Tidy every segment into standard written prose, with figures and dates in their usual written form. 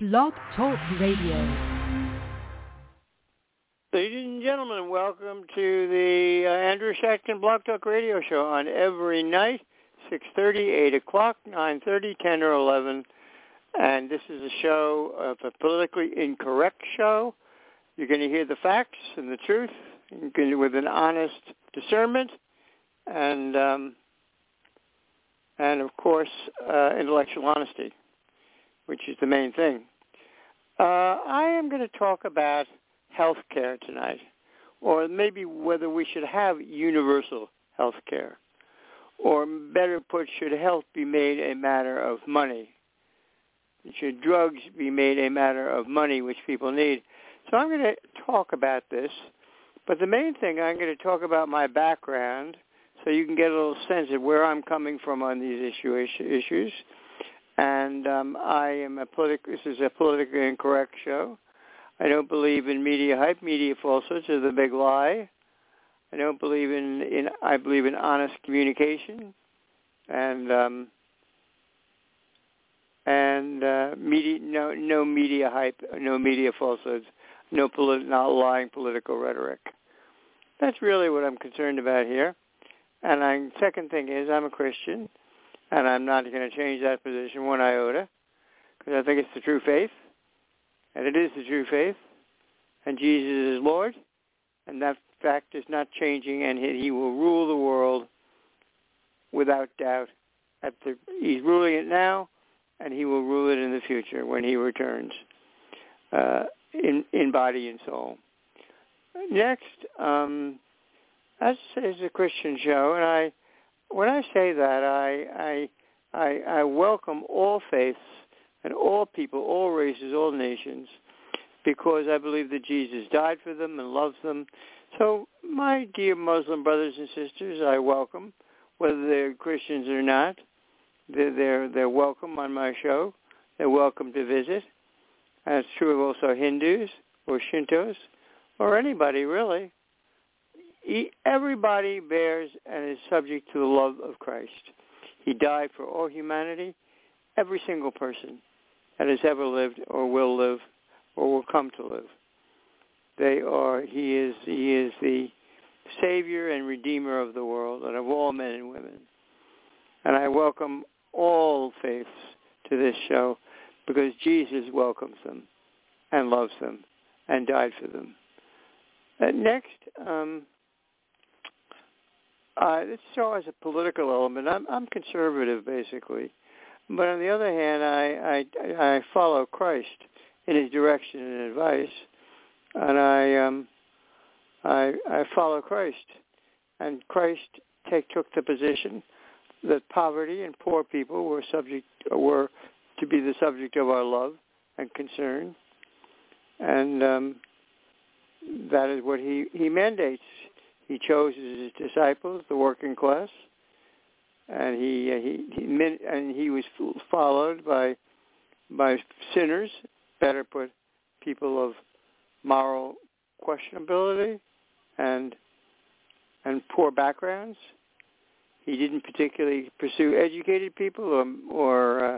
Blog Talk Radio. Ladies and gentlemen, welcome to the Andrew Shatkin Blog Talk Radio Show on every night, 6:30, 8 o'clock, 9:30, 10 or 11. And this is a show, a politically incorrect show. You're going to hear the facts and the truth with an honest discernment and of course, intellectual honesty, which is the main thing. I am going to talk about health care tonight, or maybe whether we should have universal health care, or better put, should health be made a matter of money? Should drugs be made a matter of money, which people need? So I'm going to talk about this, but the main thing, I'm going to talk about my background so you can get a little sense of where I'm coming from on these issues. And this is a politically incorrect show. I don't believe in media hype. Media falsehoods are the big lie. I don't believe I believe in honest communication and media, no media hype, no media falsehoods, not lying political rhetoric. That's really what I'm concerned about here. And second thing is I'm a Christian, and I'm not going to change that position one iota, because I think it's the true faith, and it is the true faith, and Jesus is Lord, and that fact is not changing, and he will rule the world without doubt. He's ruling it now, and he will rule it in the future when he returns in body and soul. Next, as is a Christian show, and when I say that, I welcome all faiths and all people, all races, all nations, because I believe that Jesus died for them and loves them. So my dear Muslim brothers and sisters, I welcome, whether they're Christians or not. They're welcome on my show. They're welcome to visit. And it's true of also Hindus or Shintos or anybody, really. Everybody bears and is subject to the love of Christ. He died for all humanity, every single person that has ever lived or will live or will come to live. He is the Savior and Redeemer of the world and of all men and women. And I welcome all faiths to this show because Jesus welcomes them and loves them and died for them. Next, this show has a political element. I'm conservative, basically. But on the other hand, I follow Christ in his direction and advice. And I follow Christ. And Christ took the position that poverty and poor people were to be the subject of our love and concern. And that is what he mandates. He chose his disciples, the working class, and he was followed by sinners, better put, people of moral questionability and poor backgrounds. He didn't particularly pursue educated people or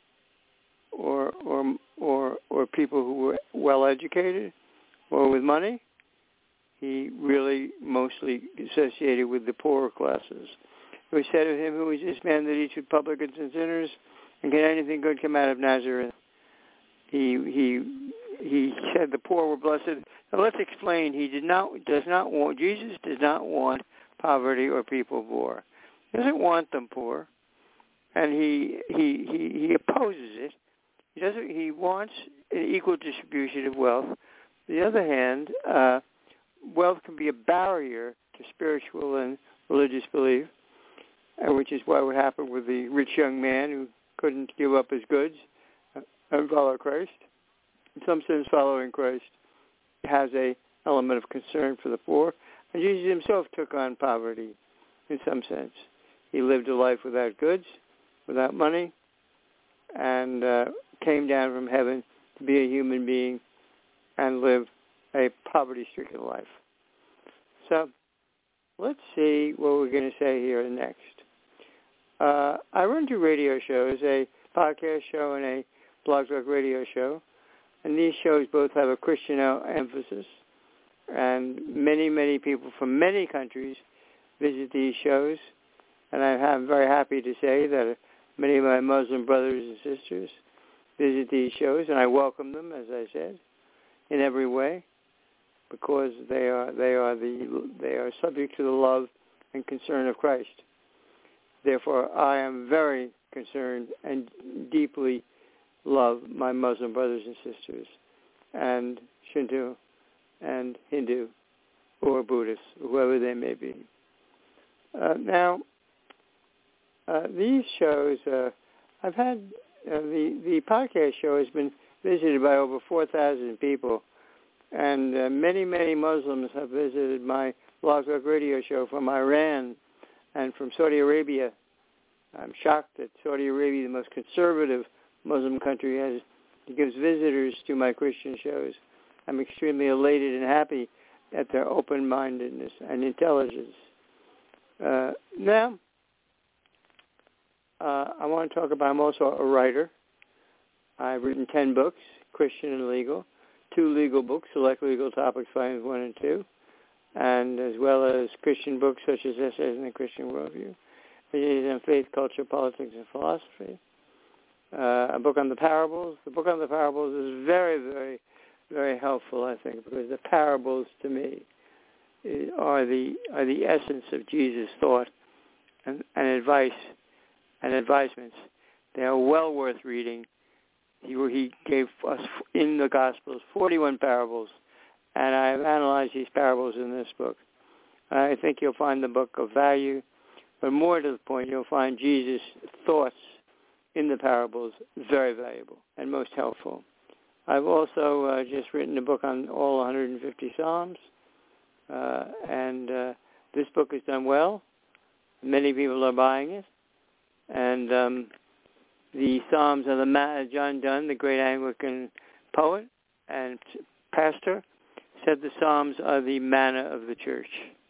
people who were well educated or with money. He really mostly associated with the poorer classes. It was said of him, who is this man that eats with publicans and sinners, and can anything good come out of Nazareth? He said the poor were blessed. Now let's explain. Jesus does not want poverty or people poor. He doesn't want them poor, and he opposes it. He wants an equal distribution of wealth. On the other hand, wealth can be a barrier to spiritual and religious belief, which is what happened with the rich young man who couldn't give up his goods and follow Christ. In some sense, following Christ has an element of concern for the poor. And Jesus himself took on poverty in some sense. He lived a life without goods, without money, and came down from heaven to be a human being and live a poverty-stricken life. So let's see what we're going to say here next. I run two radio shows, a podcast show and a Blog Talk Radio show. And these shows both have a Christian emphasis. And many, many people from many countries visit these shows. And I'm very happy to say that many of my Muslim brothers and sisters visit these shows, and I welcome them, as I said, in every way, because they are subject to the love and concern of Christ. Therefore, I am very concerned and deeply love my Muslim brothers and sisters, and Shinto and Hindu or Buddhist, whoever they may be. These shows, I've had, the podcast show has been visited by over 4,000 people, and many, many Muslims have visited my Blog Talk Radio show from Iran and from Saudi Arabia. I'm shocked that Saudi Arabia, the most conservative Muslim country, gives visitors to my Christian shows. I'm extremely elated and happy at their open-mindedness and intelligence. Now, I want to talk about, I'm also a writer. I've written 10 books, Christian and legal, 2 legal books, Select Legal Topics, Volumes 1 and 2, and as well as Christian books such as Essays in the Christian Worldview, Essays on Faith, Culture, Politics, and Philosophy, a book on the parables. The book on the parables is very, very, very helpful, I think, because the parables, to me, are the essence of Jesus' thought and advice and advisements. They are well worth reading. He gave us in the Gospels 41 parables, and I've analyzed these parables in this book. I think you'll find the book of value, but more to the point, you'll find Jesus' thoughts in the parables very valuable and most helpful. I've also just written a book on all 150 Psalms, and this book has done well. Many people are buying it. And the Psalms are John Donne, the great Anglican poet and pastor, said the Psalms are the manna of the church.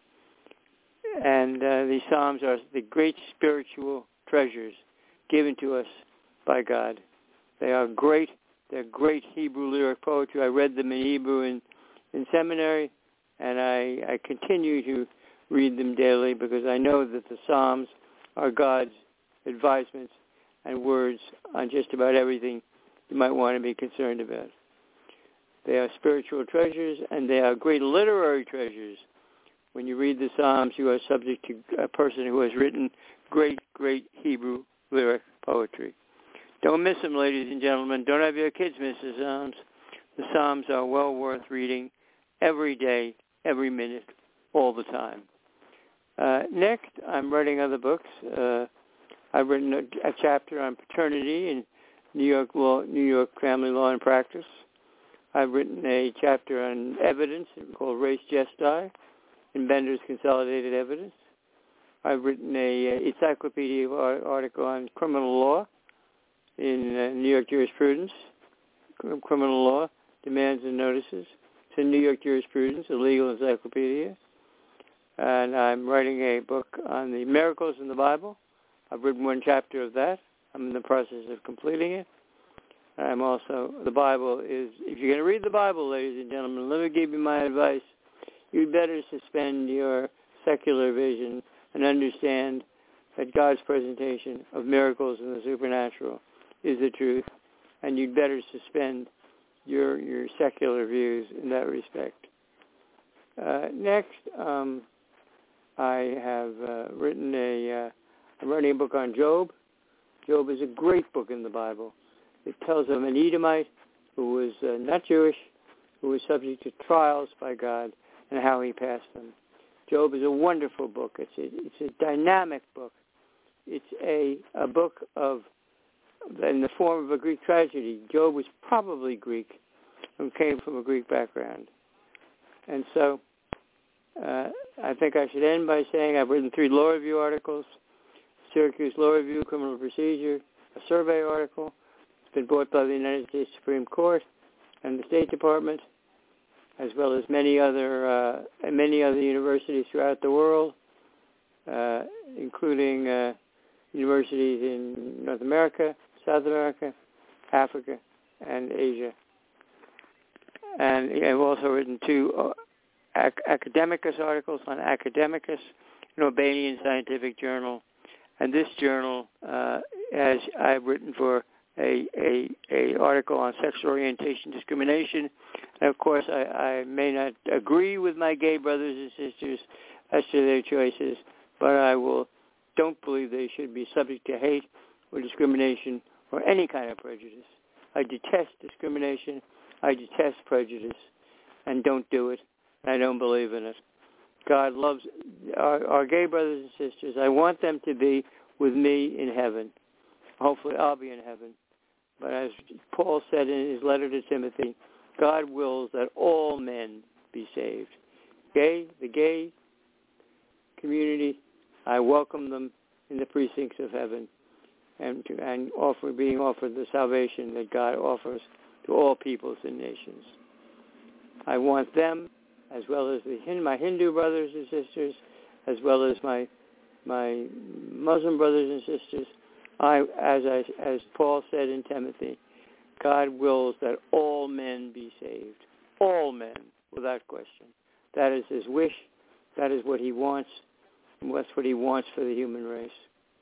And the Psalms are the great spiritual treasures given to us by God. They are great. They're great Hebrew lyric poetry. I read them in Hebrew in seminary, and I continue to read them daily because I know that the Psalms are God's advisements and words on just about everything you might want to be concerned about. They are spiritual treasures, and they are great literary treasures. When you read the Psalms, you are subject to a person who has written great, great Hebrew lyric poetry. Don't miss them, ladies and gentlemen. Don't have your kids miss the Psalms. The Psalms are well worth reading every day, every minute, all the time. Next, I'm writing other books. I've written a chapter on paternity in New York Family Law and Practice. I've written a chapter on evidence called Res Gestae in Bender's Consolidated Evidence. I've written a encyclopedia article on criminal law in New York Jurisprudence, criminal law, demands and notices. It's in New York Jurisprudence, a legal encyclopedia. And I'm writing a book on the miracles in the Bible. I've written one chapter of that. I'm in the process of completing it. I'm also, the Bible is, if you're going to read the Bible, ladies and gentlemen, let me give you my advice. You'd better suspend your secular vision and understand that God's presentation of miracles and the supernatural is the truth, and you'd better suspend your secular views in that respect. Next, I have I'm writing a book on Job. Job is a great book in the Bible. It tells of an Edomite who was not Jewish, who was subject to trials by God, and how he passed them. Job is a wonderful book. It's a dynamic book. It's a book in the form of a Greek tragedy. Job was probably Greek and came from a Greek background. And so I think I should end by saying I've written 3 law review articles, Syracuse Law Review, Criminal Procedure, a survey article. It's been bought by the United States Supreme Court and the State Department, as well as many other universities throughout the world, including universities in North America, South America, Africa and Asia. And I've also written 2 Academicus articles on Academicus, an Albanian scientific journal. And this journal, as I've written for a article on sexual orientation discrimination. And of course, I may not agree with my gay brothers and sisters as to their choices, but don't believe they should be subject to hate or discrimination or any kind of prejudice. I detest discrimination. I detest prejudice, and don't do it. I don't believe in it. God loves our gay brothers and sisters. I want them to be with me in heaven. Hopefully I'll be in heaven. But as Paul said in his letter to Timothy, God wills that all men be saved. The gay community, I welcome them in the precincts of heaven and being offered the salvation that God offers to all peoples and nations. I want them, as well as my Hindu brothers and sisters, as well as my Muslim brothers and sisters. As Paul said in Timothy, God wills that all men be saved. All men, without question. That is his wish. That is what he wants. And that's what he wants for the human race.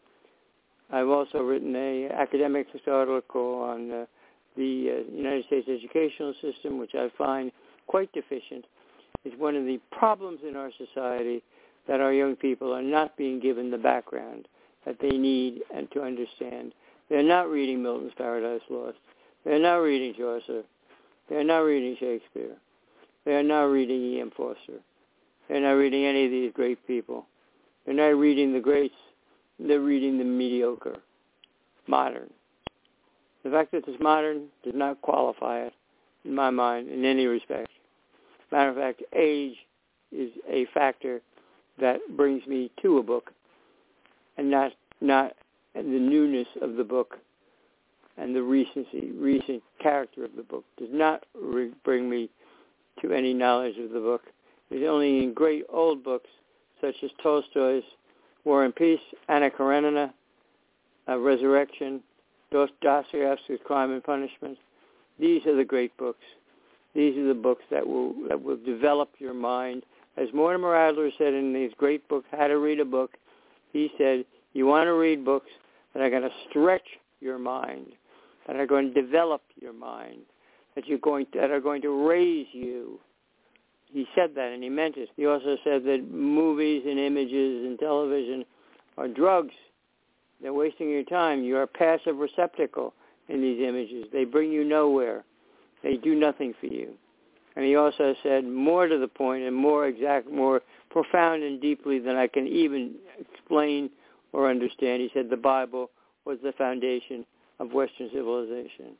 I've also written an academic article on the United States educational system, which I find quite deficient. It's one of the problems in our society that our young people are not being given the background that they need and to understand. They're not reading Milton's Paradise Lost. They're not reading Chaucer. They're not reading Shakespeare. They're not reading E.M. Forster. They're not reading any of these great people. They're not reading the greats. They're reading the mediocre, modern. The fact that it's modern does not qualify it, in my mind, in any respect. Matter of fact, age is a factor that brings me to a book, and not the newness of the book and the recent character of the book does not bring me to any knowledge of the book. It's only in great old books such as Tolstoy's War and Peace, Anna Karenina, Resurrection, Dostoevsky's Crime and Punishment. These are the great books. These are the books that will develop your mind. As Mortimer Adler said in his great book, How to Read a Book, he said, you want to read books that are going to stretch your mind, that are going to develop your mind, that are going to raise you. He said that, and he meant it. He also said that movies and images and television are drugs. They're wasting your time. You're a passive receptacle in these images. They bring you nowhere. They do nothing for you. And he also said, more to the point and more exact, more profound and deeply than I can even explain or understand. He said the Bible was the foundation of Western civilization.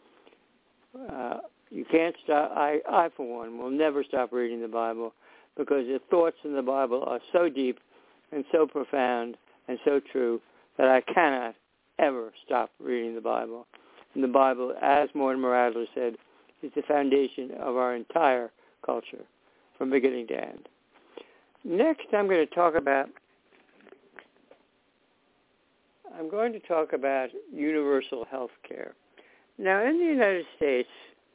You can't stop. I, for one, will never stop reading the Bible because the thoughts in the Bible are so deep and so profound and so true that I cannot ever stop reading the Bible. And the Bible, as Mortimer Adler said, is the foundation of our entire culture from beginning to end. Next, I'm going to talk about universal health care. Now, in the United States,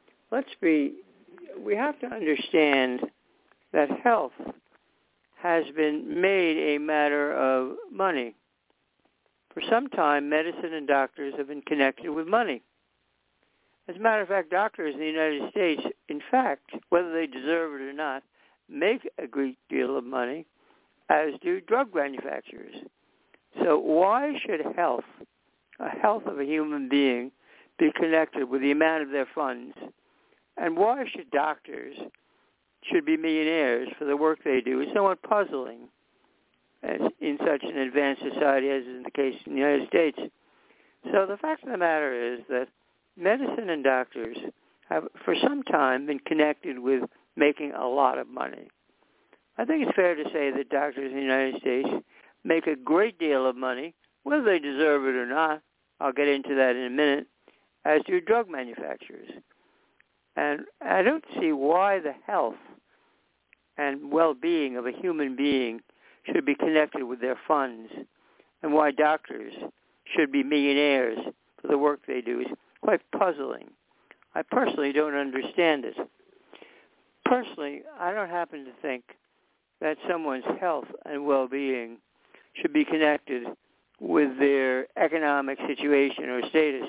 we have to understand that health has been made a matter of money. For some time, medicine and doctors have been connected with money. As a matter of fact, doctors in the United States, in fact, whether they deserve it or not, make a great deal of money, as do drug manufacturers. So why should the health of a human being, be connected with the amount of their funds? And why should doctors be millionaires for the work they do? It's somewhat puzzling as in such an advanced society as is the case in the United States. So the fact of the matter is that medicine and doctors have for some time been connected with making a lot of money. I think it's fair to say that doctors in the United States make a great deal of money, whether they deserve it or not. I'll get into that in a minute, as do drug manufacturers. And I don't see why the health and well-being of a human being should be connected with their funds, and why doctors should be millionaires for the work they do. quite puzzling. I personally don't understand it. Personally, I don't happen to think that someone's health and well-being should be connected with their economic situation or status.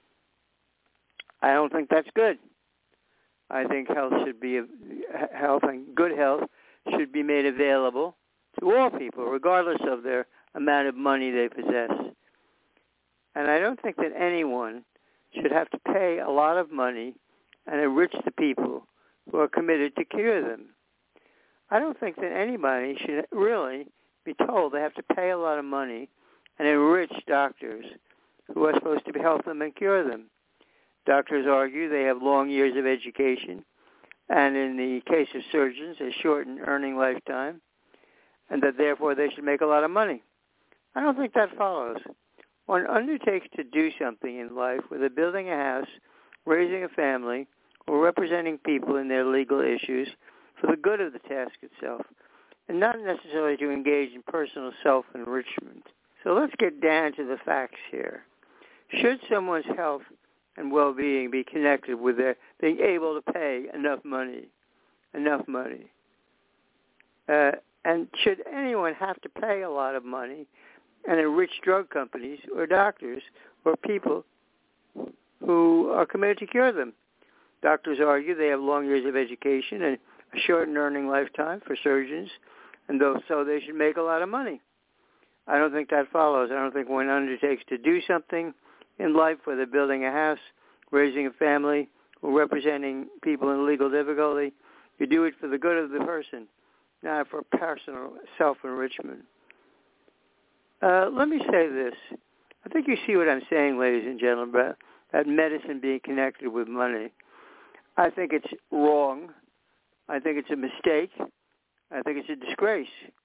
I don't think that's good. I think health and good health should be made available to all people, regardless of their amount of money they possess. And I don't think that anyone should have to pay a lot of money and enrich the people who are committed to cure them. I don't think that anybody should really be told they have to pay a lot of money and enrich doctors who are supposed to help them and cure them. Doctors argue they have long years of education, and in the case of surgeons, a shortened earning lifetime, and that therefore they should make a lot of money. I don't think that follows. One undertakes to do something in life, whether building a house, raising a family, or representing people in their legal issues for the good of the task itself, and not necessarily to engage in personal self-enrichment. So let's get down to the facts here. Should someone's health and well-being be connected with their being able to pay enough money? And should anyone have to pay a lot of money and enrich drug companies or doctors or people who are committed to cure them? Doctors argue they have long years of education and a shortened earning lifetime for surgeons, and so they should make a lot of money. I don't think that follows. I don't think one undertakes to do something in life, whether building a house, raising a family, or representing people in legal difficulty. You do it for the good of the person, not for personal self-enrichment. Let me say this. I think you see what I'm saying, ladies and gentlemen, about medicine being connected with money. I think it's wrong. I think it's a mistake. I think it's a disgrace.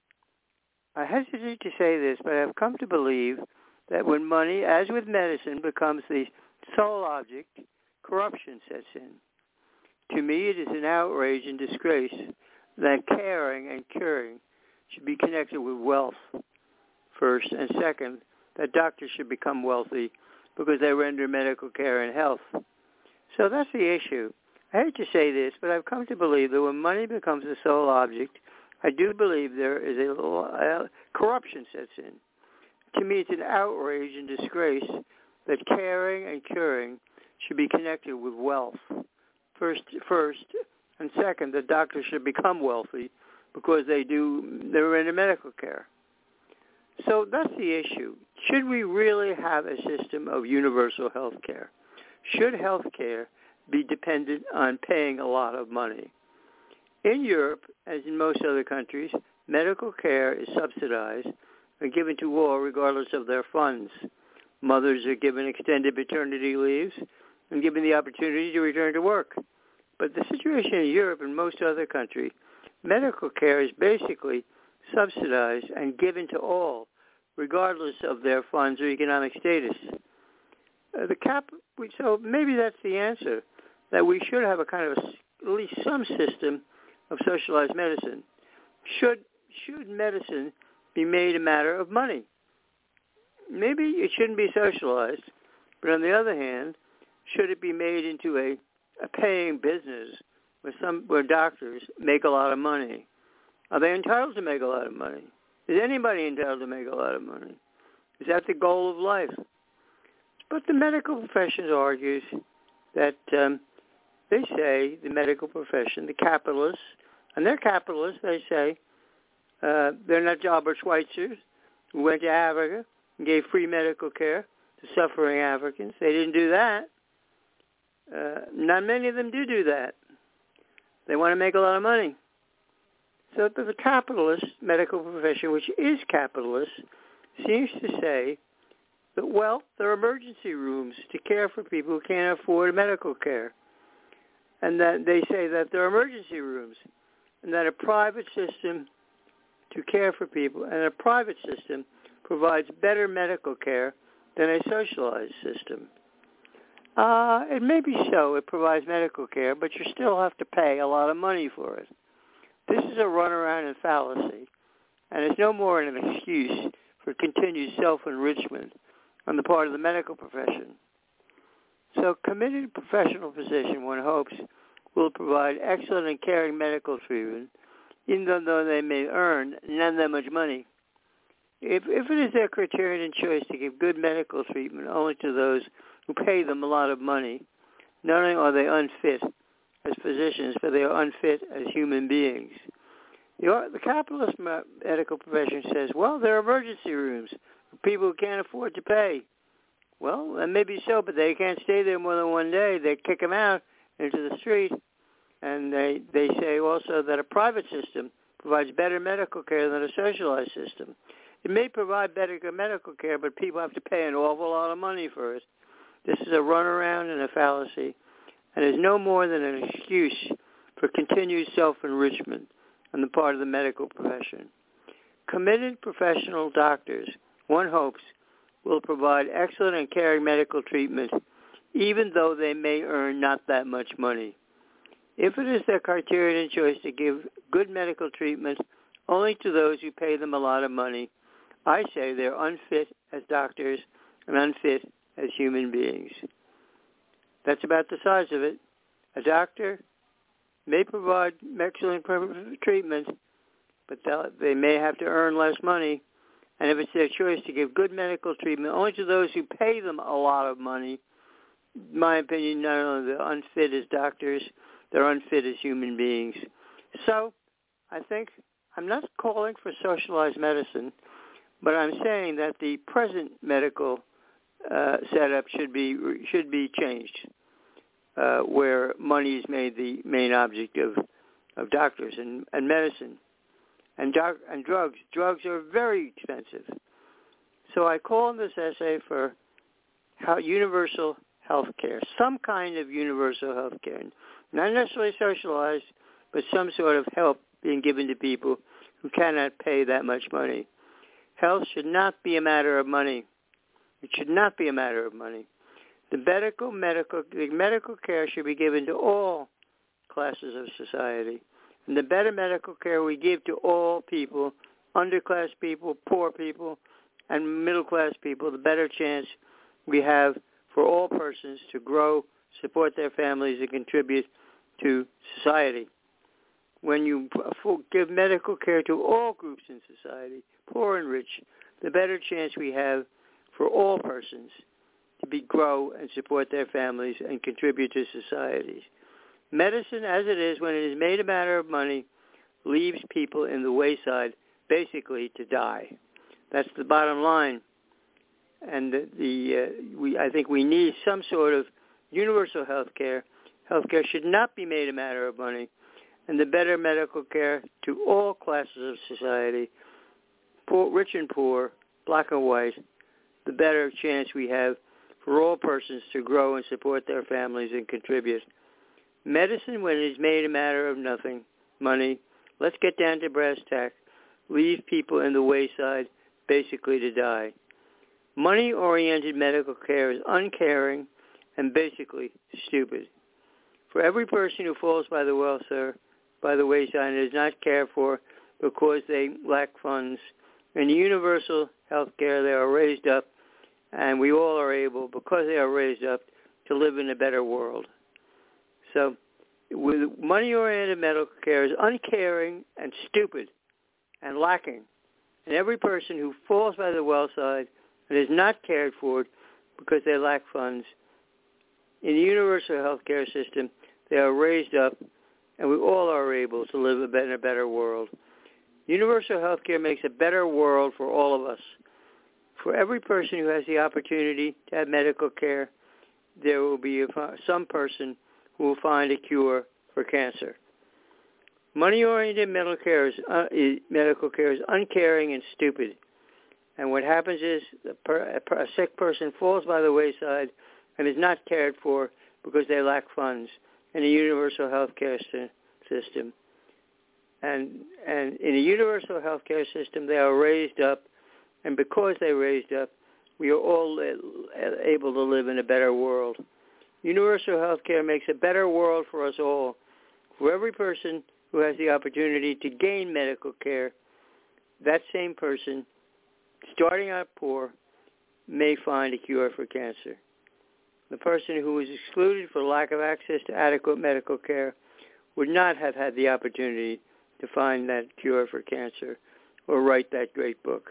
I hesitate to say this, but I've come to believe that when money, as with medicine, becomes the sole object, corruption sets in. To me, it is an outrage and disgrace that caring and curing should be connected with wealth, first, and second, that doctors should become wealthy because they render medical care and health. So that's the issue. I hate to say this, but I've come to believe that when money becomes the sole object, I do believe there is a little corruption sets in. To me, it's an outrage and disgrace that caring and curing should be connected with wealth, first, and second, that doctors should become wealthy because they're render medical care. So that's the issue. Should we really have a system of universal health care? Should health care be dependent on paying a lot of money? In Europe, as in most other countries, medical care is subsidized and given to all regardless of their funds. Mothers are given extended paternity leaves and given the opportunity to return to work. But the situation in Europe and most other countries, medical care is basically subsidized and given to all, regardless of their funds or economic status. So maybe that's the answer, that we should have a kind of at least some system of socialized medicine. Should medicine be made a matter of money? Maybe it shouldn't be socialized, but on the other hand, should it be made into a paying business where doctors make a lot of money? Are they entitled to make a lot of money? Is anybody entitled to make a lot of money? Is that the goal of life? But the medical profession argues that they say, the medical profession, the capitalists, and they're capitalists, they say, they're not Albert Schweitzer, who went to Africa and gave free medical care to suffering Africans. They didn't do that. Not many of them do that. They want to make a lot of money. So the capitalist medical profession, which is capitalist, seems to say that, well, there are emergency rooms to care for people who can't afford medical care. And that they say that there are emergency rooms and that a private system to care for people and a private system provides better medical care than a socialized system. It may be so. It provides medical care, but you still have to pay a lot of money for it. This is a runaround and fallacy, and it's no more an excuse for continued self-enrichment on the part of the medical profession. So committed professional physician, one hopes, will provide excellent and caring medical treatment, even though they may earn not that much money. If it is their criterion and choice to give good medical treatment only to those who pay them a lot of money, not only are they unfit as physicians, but they are unfit as human beings. The capitalist medical profession says, well, there are emergency rooms for people who can't afford to pay. Well, that may be so, but they can't stay there more than one day. They kick them out into the street. And they say also that a private system provides better medical care than a socialized system. It may provide better medical care, but people have to pay an awful lot of money for it. This is a runaround and a fallacy, and is no more than an excuse for continued self-enrichment on the part of the medical profession. Committed professional doctors, one hopes, will provide excellent and caring medical treatment, even though they may earn not that much money. If it is their criterion and choice to give good medical treatment only to those who pay them a lot of money, I say they're unfit as doctors and unfit as human beings. That's about the size of it. A doctor may provide excellent treatment, but they may have to earn less money. And if it's their choice to give good medical treatment only to those who pay them a lot of money, in my opinion, not only are they unfit as doctors, they're unfit as human beings. So I think I'm not calling for socialized medicine, but I'm saying that the present medical setup should be changed, where money is made the main object of doctors and medicine. And drugs. Drugs are very expensive. So I call in this essay for universal health care, some kind of universal health care, not necessarily socialized, but some sort of help being given to people who cannot pay that much money. Health should not be a matter of money. It should not be a matter of money. The medical care should be given to all classes of society. And the better medical care we give to all people, underclass people, poor people, and middle-class people, the better chance we have for all persons to grow, support their families, and contribute to society. When you give medical care to all groups in society, poor and rich, the better chance we have for all persons to grow and support their families and contribute to societies. Medicine, as it is, when it is made a matter of money, leaves people in the wayside, basically to die. That's the bottom line. And I think we need some sort of universal health care. Health care should not be made a matter of money. And the better medical care to all classes of society, poor, rich and poor, black and white, the better chance we have for all persons to grow and support their families and contribute. Medicine, when it is made a matter of nothing, money, let's get down to brass tacks, leave people in the wayside, basically to die. Money-oriented medical care is uncaring and basically stupid. For every person who falls by the wayside and is not cared for because they lack funds, in universal health care they are raised up, and we all are able, because they are raised up, to live in a better world. So with money-oriented medical care is uncaring and stupid and lacking. And every person who falls by the wayside and is not cared for because they lack funds, in the universal health care system, they are raised up, and we all are able to live in a better world. Universal health care makes a better world for all of us. For every person who has the opportunity to have medical care, there will be some person who will find a cure for cancer. Money-oriented medical care is uncaring and stupid. And what happens is a sick person falls by the wayside and is not cared for because they lack funds in a universal health care system. And in a universal health care system, they are raised up, and because they're raised up, we are all able to live in a better world. Universal health care makes a better world for us all. For every person who has the opportunity to gain medical care, that same person, starting out poor, may find a cure for cancer. The person who was excluded for lack of access to adequate medical care would not have had the opportunity to find that cure for cancer or write that great book.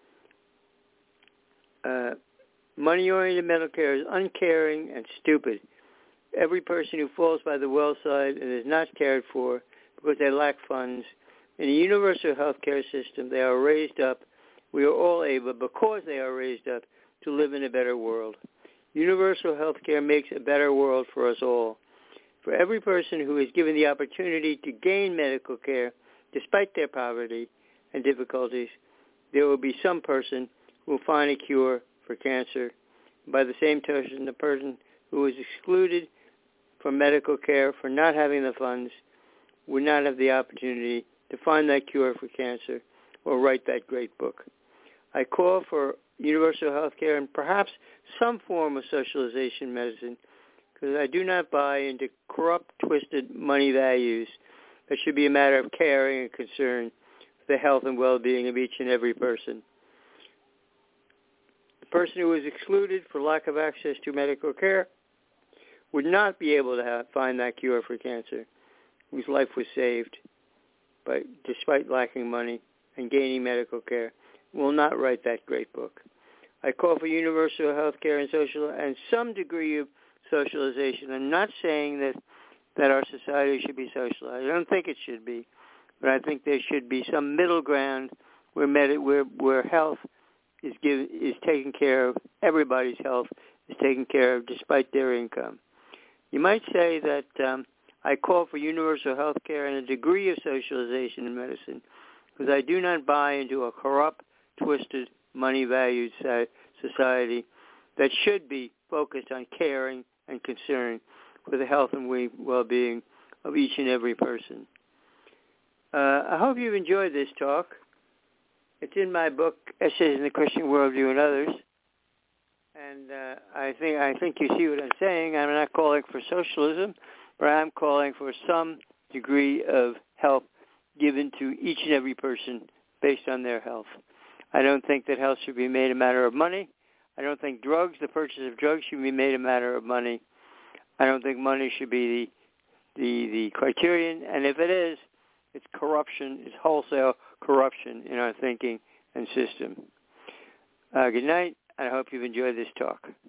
Money-oriented medical care is uncaring and stupid. Every person who falls by the wayside and is not cared for because they lack funds, in a universal health care system, they are raised up. We are all able, because they are raised up, to live in a better world. Universal health care makes a better world for us all. For every person who is given the opportunity to gain medical care, despite their poverty and difficulties, there will be some person who will find a cure for cancer. By the same token, the person who is excluded from medical care for not having the funds would not have the opportunity to find that cure for cancer or write that great book. I call for universal health care and perhaps some form of socialization medicine, because I do not buy into corrupt, twisted money values that should be a matter of caring and concern for the health and well-being of each and every person. The person who is excluded for lack of access to medical care would not be able to find that cure for cancer, whose life was saved despite lacking money and gaining medical care, will not write that great book. I call for universal health care and some degree of socialization. I'm not saying that our society should be socialized. I don't think it should be, but I think there should be some middle ground where health is taken care of. Everybody's health is taken care of despite their income. You might say that I call for universal health care and a degree of socialization in medicine, because I do not buy into a corrupt, twisted, money-valued society that should be focused on caring and concern for the health and well-being of each and every person. I hope you've enjoyed this talk. It's in my book, Essays in the Christian Worldview and Others. And I think you see what I'm saying. I'm not calling for socialism, but I'm calling for some degree of help given to each and every person based on their health. I don't think that health should be made a matter of money. I don't think the purchase of drugs should be made a matter of money. I don't think money should be the criterion. And if it is, it's corruption, it's wholesale corruption in our thinking and system. Good night, and I hope you've enjoyed this talk.